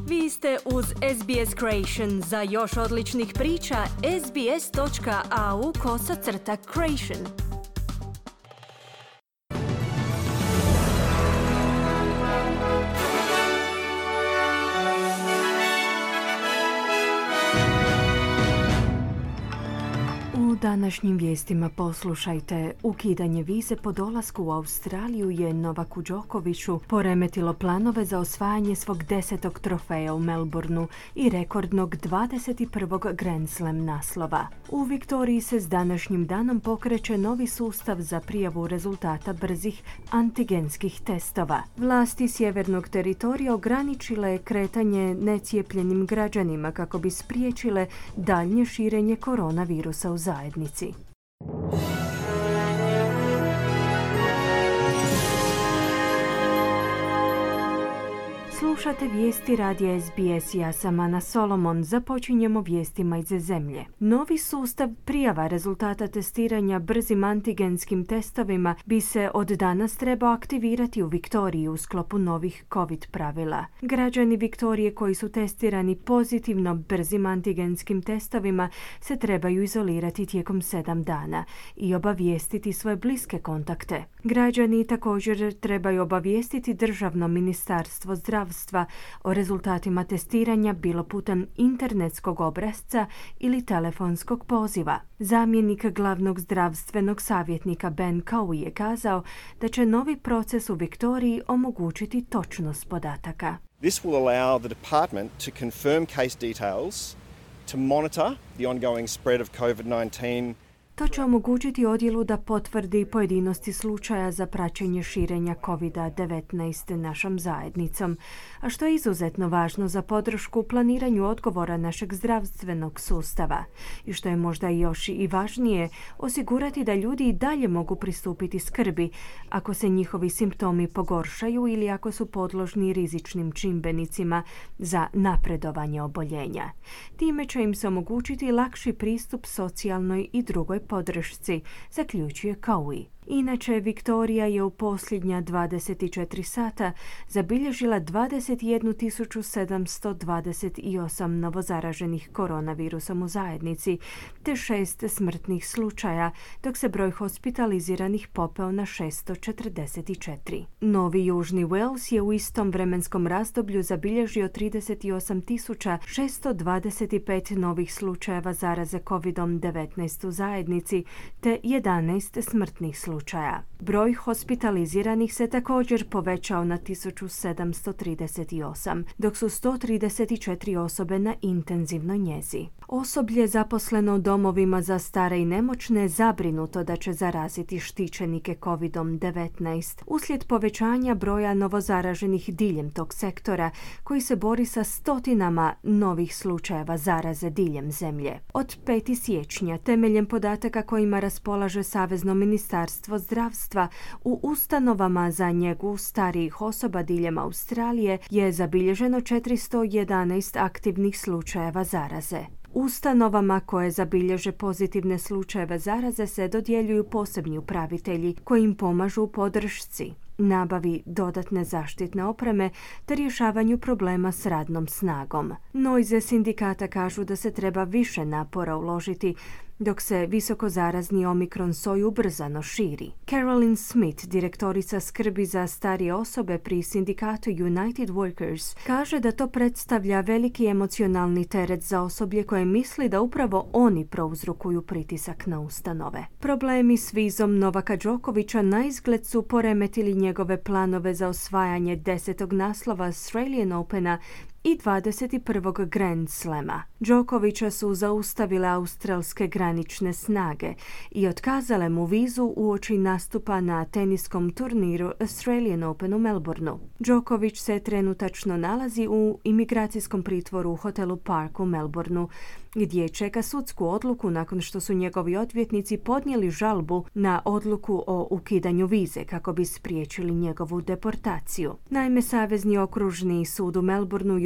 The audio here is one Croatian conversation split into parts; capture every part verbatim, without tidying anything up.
Vi ste uz S B S Creation. Za još odličnih priča, sbs.au kosacrta creation. U današnjim vijestima poslušajte. Ukidanje vize po dolasku u Australiju je Novaku Đokoviću poremetilo planove za osvajanje svog desetog trofeja u Melbourneu i rekordnog dvadeset prvog Grand Slam naslova. U Viktoriji se s današnjim danom pokreće novi sustav za prijavu rezultata brzih antigenskih testova. Vlasti sjevernog teritorija ograničile je kretanje necijepljenim građanima kako bi spriječile daljnje širenje koronavirusa u zajednici. Slušate vijesti radija S B S, ja sam Ana Solomon. Započinjemo vijestima iz zemlje. Novi sustav prijava rezultata testiranja brzim antigenskim testovima bi se od danas trebao aktivirati u Viktoriji u sklopu novih COVID pravila. Građani Viktorije koji su testirani pozitivno brzim antigenskim testovima se trebaju izolirati tijekom sedam dana i obavijestiti svoje bliske kontakte. Građani također trebaju obavijestiti Državno ministarstvo zdravstva o rezultatima testiranja bilo putem internetskog obrasca ili telefonskog poziva. Zamjenik glavnog zdravstvenog savjetnika Ben Cowie je kazao da će novi proces u Viktoriji omogućiti točnost podataka. This will allow the department to confirm case details, to monitor the ongoing spread of COVID nineteen. To će omogućiti odjelu da potvrdi pojedinosti slučaja za praćenje širenja covid devetnaest našom zajednicom, a što je izuzetno važno za podršku u planiranju odgovora našeg zdravstvenog sustava. I što je možda još i važnije, osigurati da ljudi i dalje mogu pristupiti skrbi ako se njihovi simptomi pogoršaju ili ako su podložni rizičnim čimbenicima za napredovanje oboljenja. Time će im se omogućiti lakši pristup socijalnoj i drugoj podršci, zaključuje Cowie. Inače, Viktorija je u posljednja dvadeset četiri sata zabilježila dvadeset jednu tisuću sedamsto dvadeset osam novozaraženih koronavirusom u zajednici, te šest smrtnih slučaja, dok se broj hospitaliziranih popeo na šesto četrdeset četiri. Novi Južni Wales je u istom vremenskom razdoblju zabilježio trideset osam tisuća šesto dvadeset pet novih slučajeva zaraze covid devetnaest u zajednici, te jedanaest smrtnih slučaja. Slučaja. Broj hospitaliziranih se također povećao na tisuću sedamsto trideset osam, dok su sto trideset četiri osobe na intenzivnoj njezi. Osoblje zaposleno u domovima za stare i nemoćne zabrinuto da će zaraziti štićenike covid devetnaest uslijed povećanja broja novozaraženih diljem tog sektora koji se bori sa stotinama novih slučajeva zaraze diljem zemlje. Od petog siječnja, temeljem podataka kojima raspolaže Savezno ministarstvo zdravstva, u ustanovama za njegu starijih osoba diljem Australije je zabilježeno četiristo jedanaest aktivnih slučajeva zaraze. Ustanovama koje zabilježe pozitivne slučajeve zaraze se dodjeljuju posebni upravitelji koji im pomažu u podršci, nabavi dodatne zaštitne opreme te rješavanju problema s radnom snagom. No iz sindikata kažu da se treba više napora uložiti dok se visokozarazni omikron soj ubrzano širi. Carolyn Smith, direktorica skrbi za starije osobe pri sindikatu United Workers, kaže da to predstavlja veliki emocionalni teret za osoblje koje misli da upravo oni prouzrokuju pritisak na ustanove. Problemi s vizom Novaka Đokovića naizgled su poremetili njegove planove za osvajanje desetog naslova Australian Opena i dvadeset prvog Grand Slama. Đokovića su zaustavile australske granične snage i otkazale mu vizu uoči nastupa na teniskom turniru Australian Open u Melbourneu. Đoković se trenutačno nalazi u imigracijskom pritvoru u hotelu Park u Melbourneu, gdje čeka sudsku odluku nakon što su njegovi odvjetnici podnijeli žalbu na odluku o ukidanju vize kako bi spriječili njegovu deportaciju. Naime, Savezni okružni sud u Melbourneu još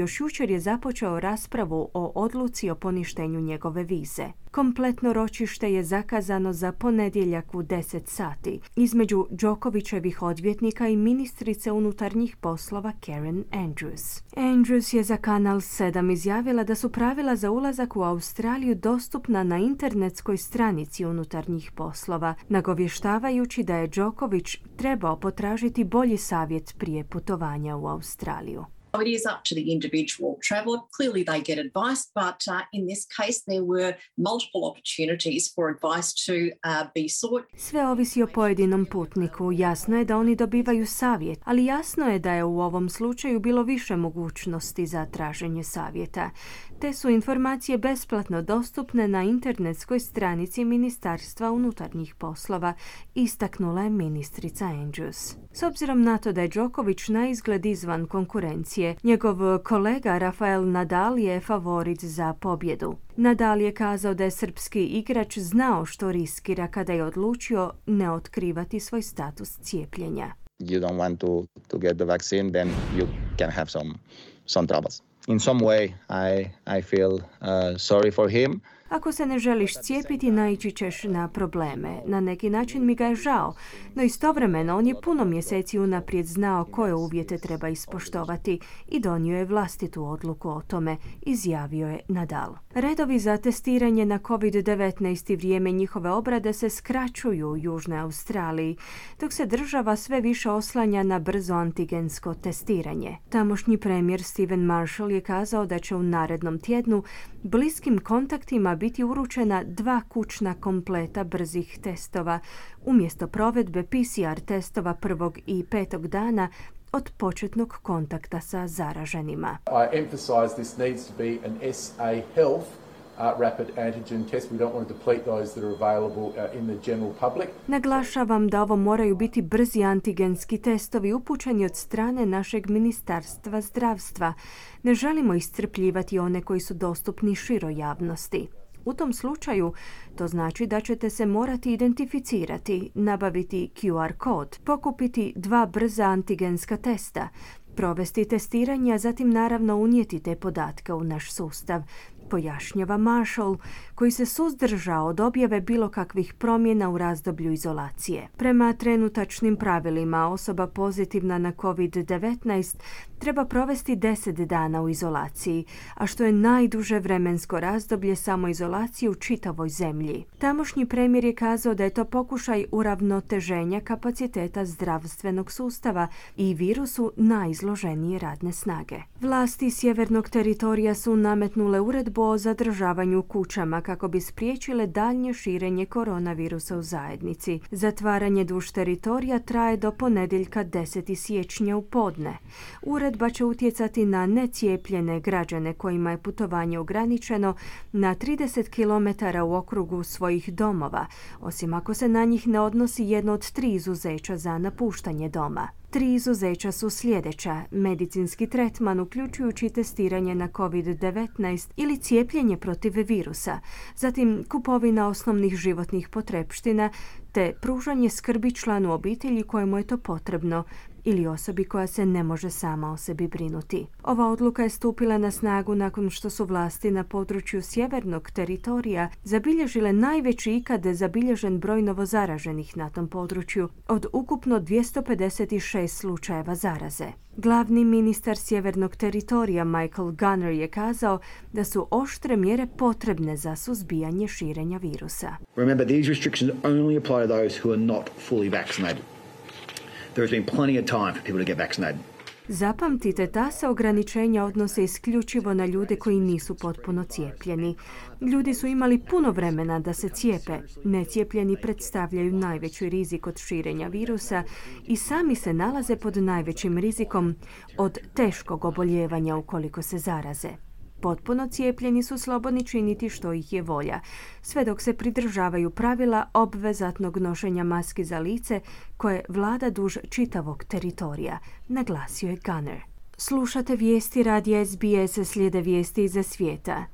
još jučer je započeo raspravu o odluci o poništenju njegove vize. Kompletno ročište je zakazano za ponedjeljak u deset sati između Djokovićevih odvjetnika i ministrice unutarnjih poslova Karen Andrews. Andrews je za Kanal sedam izjavila da su pravila za ulazak u Australiju dostupna na internetskoj stranici unutarnjih poslova, nagovještavajući da je Djoković trebao potražiti bolji savjet prije putovanja u Australiju. It is up to the individual traveller. Clearly they get advice, but uh, in this case there were multiple opportunities for advice to uh, be sought. Sve ovisi o pojedinom putniku. Jasno je da oni dobivaju savjet, ali jasno je da je u ovom slučaju bilo više mogućnosti za traženje savjeta. Te su informacije besplatno dostupne na internetskoj stranici Ministarstva unutarnjih poslova, istaknula je ministrica Andrews. S obzirom na to da je Djoković na izgled izvan konkurencije, njegov kolega Rafael Nadal je favorit za pobjedu. Nadal je kazao da je srpski igrač znao što riskira kada je odlučio ne otkrivati svoj status cijepljenja. You don't want to, to get the vaccine, then you can have some, some troubles. In some way, I, I feel uh, sorry for him. Ako se ne želiš cijepiti, naići ćeš na probleme. Na neki način mi ga je žao, no istovremeno on je puno mjeseci unaprijed znao koje uvjete treba ispoštovati i donio je vlastitu odluku o tome, izjavio je Nadal. Redovi za testiranje na kovid devetnaest i vrijeme njihove obrade se skraćuju u Južnoj Australiji, dok se država sve više oslanja na brzo antigensko testiranje. Tamošnji premijer Stephen Marshall je kazao da će u narednom tjednu bliskim kontaktima biti uručena dva kućna kompleta brzih testova umjesto provedbe P C R testova prvog i petog dana od početnog kontakta sa zaraženima. I emphasize this needs to be an S A Health Uh, rapid antigen test. We don't want to deplete those that are available uh, in the general public. Naglašavam da ovo moraju biti brzi antigenski testovi upućeni od strane našeg Ministarstva zdravstva. Ne želimo iscrpljivati one koji su dostupni široj javnosti. U tom slučaju to znači da ćete se morati identificirati, nabaviti Q R kod, pokupiti dva brza antigenska testa, provesti testiranje, a zatim naravno unijeti te podatke u naš sustav, pojašnjava Marshall, koji se suzdržao od objave bilo kakvih promjena u razdoblju izolacije. Prema trenutačnim pravilima, osoba pozitivna na kovid devetnaest treba provesti deset dana u izolaciji, a što je najduže vremensko razdoblje samoizolacije u čitavoj zemlji. Tamošnji premijer je kazao da je to pokušaj uravnoteženja kapaciteta zdravstvenog sustava i virusu najizloženije radne snage. Vlasti sjevernog teritorija su nametnule uredbu o zadržavanju kućama kako bi spriječile daljnje širenje koronavirusa u zajednici. Zatvaranje duž teritorija traje do ponedjeljka desetog siječnja u podne. Uredba će utjecati na necijepljene građane kojima je putovanje ograničeno na trideset kilometara u okrugu svojih domova, osim ako se na njih ne odnosi jedno od tri izuzeća za napuštanje doma. Tri izuzeća su sljedeća: medicinski tretman uključujući testiranje na kovid devetnaest ili cijepljenje protiv virusa, zatim kupovina osnovnih životnih potrepština te pružanje skrbi članu obitelji kojemu je to potrebno ili osobi koja se ne može sama o sebi brinuti. Ova odluka je stupila na snagu nakon što su vlasti na području sjevernog teritorija zabilježile najveći ikad zabilježen broj novozaraženih na tom području od ukupno dvjesto pedeset šest slučajeva zaraze. Glavni ministar sjevernog teritorija Michael Gunner je kazao da su oštre mjere potrebne za suzbijanje širenja virusa. Remember, these restrictions only apply to those who are not fully vaccinated. There has been plenty of time for people to get vaccinated. Zapamtite, ta se ograničenja odnose isključivo na ljude koji nisu potpuno cijepljeni. Ljudi su imali puno vremena da se cijepe. Necijepljeni predstavljaju najveći rizik od širenja virusa i sami se nalaze pod najvećim rizikom od teškog oboljevanja ukoliko se zaraze. Potpuno cijepljeni su slobodni činiti što ih je volja, sve dok se pridržavaju pravila obvezatnog nošenja maski za lice koje vlada duž čitavog teritorija, naglasio je Gunner. Slušate vijesti radija S B S, slijede vijesti iza svijeta.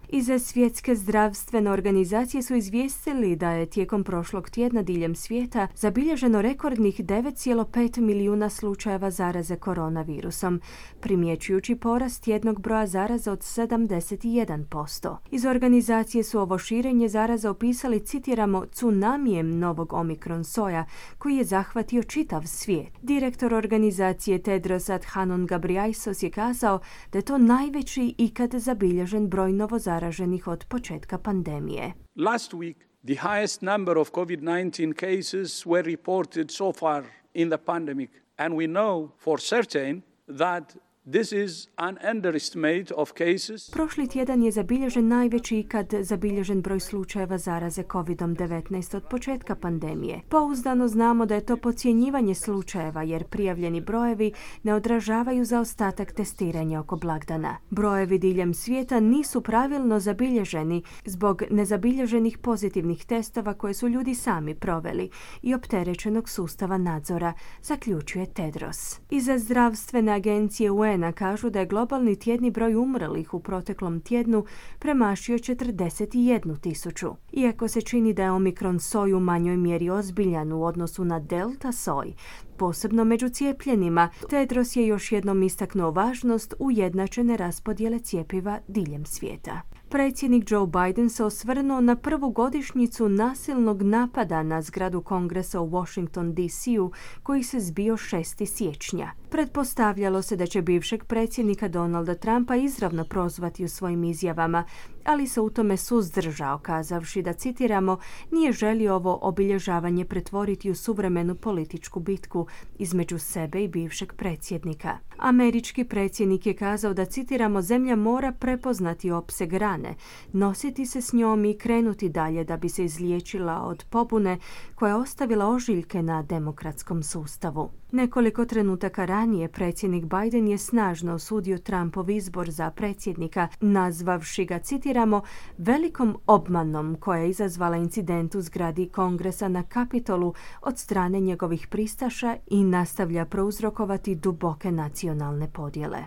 Iz Svjetske zdravstvene organizacije su izvijestili da je tijekom prošlog tjedna diljem svijeta zabilježeno rekordnih devet zarez pet milijuna slučajeva zaraze koronavirusom, primjećujući porast jednog broja zaraza od sedamdeset jedan posto. Iz organizacije su ovo širenje zaraza opisali, citiramo, tsunamijem novog omikron soja koji je zahvatio čitav svijet. Direktor organizacije Tedros Adhanom Ghebreyesus je kazao da je to najveći ikad zabilježen broj novozaraženih od početka pandemije. Last week, the highest number of COVID nineteen cases were reported so far in the pandemic, and we know for certain that this is an underestimate of cases. Prošli tjedan je zabilježen najveći ikad zabilježen broj slučajeva zaraze kovid devetnaest od početka pandemije. Pouzdano znamo da je to podcjenjivanje slučajeva jer prijavljeni brojevi ne odražavaju zaostatak testiranja oko blagdana. Brojevi diljem svijeta nisu pravilno zabilježeni zbog nezabilježenih pozitivnih testova koje su ljudi sami proveli i opterećenog sustava nadzora, zaključuje Tedros. Iz zdravstvene agencije U N kažu da je globalni tjedni broj umrlih u proteklom tjednu premašio četrdeset jednu tisuću. Iako se čini da je omikron soj u manjoj mjeri ozbiljan u odnosu na delta soj, posebno među cijepljenima, Tedros je još jednom istaknuo važnost ujednačene raspodjele cjepiva diljem svijeta. Predsjednik Joe Biden se osvrnuo na prvu godišnjicu nasilnog napada na zgradu Kongresa u Washington D C-u koji se zbio šestog siječnja. Pretpostavljalo se da će bivšeg predsjednika Donalda Trumpa izravno prozvati u svojim izjavama, ali se u tome suzdržao, kazavši da, citiramo, nije želio ovo obilježavanje pretvoriti u suvremenu političku bitku između sebe i bivšeg predsjednika. Američki predsjednik je kazao da, citiramo, zemlja mora prepoznati opseg rane, nositi se s njom i krenuti dalje da bi se izliječila od pobune koja je ostavila ožiljke na demokratskom sustavu. Nekoliko trenutaka ranije predsjednik Biden je snažno osudio Trumpov izbor za predsjednika, nazvavši ga, citiramo, velikom obmanom koja je izazvala incident u zgradi Kongresa na Kapitolu od strane njegovih pristaša i nastavlja prouzrokovati duboke nacionalne podjele.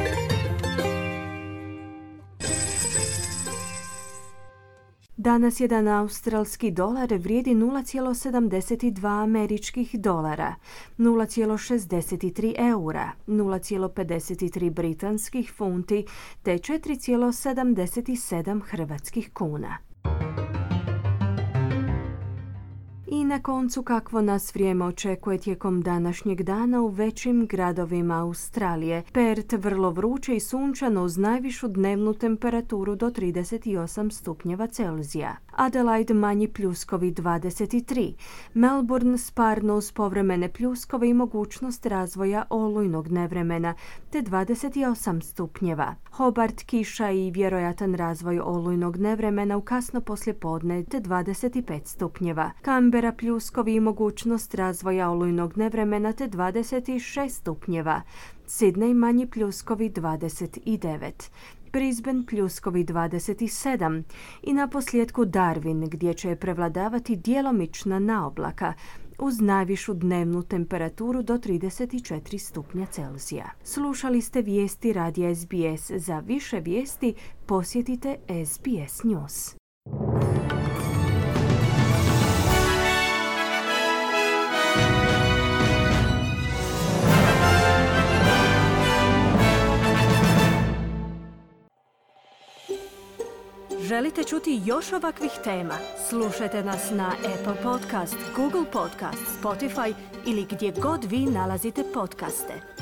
Danas jedan australski dolar vrijedi nula zarez sedamdeset dva američkih dolara, nula zarez šezdeset tri eura, nula zarez pedeset tri britanskih funti te četiri zarez sedamdeset sedam hrvatskih kuna. I na koncu, kakvo nas vrijeme očekuje tijekom današnjeg dana u većim gradovima Australije. Perth vrlo vruće i sunčano uz najvišu dnevnu temperaturu do trideset osam stupnjeva Celzija. Adelaide manji pljuskovi dvadeset tri. Melbourne sparno uz povremene pljuskove i mogućnost razvoja olujnog nevremena te dvadeset osam stupnjeva. Hobart kiša i vjerojatan razvoj olujnog nevremena u kasno poslijepodne te dvadeset pet stupnjeva. Canberra pljuskovi i mogućnost razvoja olujnog nevremena te dvadeset šest stupnjeva. Sydney manji pljuskovi dvadeset devet. Brisbane pljuskovi dvadeset sedam i na posljedku Darwin gdje će prevladavati djelomična naoblaka uz najvišu dnevnu temperaturu do trideset četiri stupnja Celzija. Slušali ste vijesti radija S B S. Za više vijesti posjetite S B S News. Želite čuti još ovakvih tema? Slušajte nas na Apple Podcast, Google Podcast, Spotify ili gdje god vi nalazite podcaste.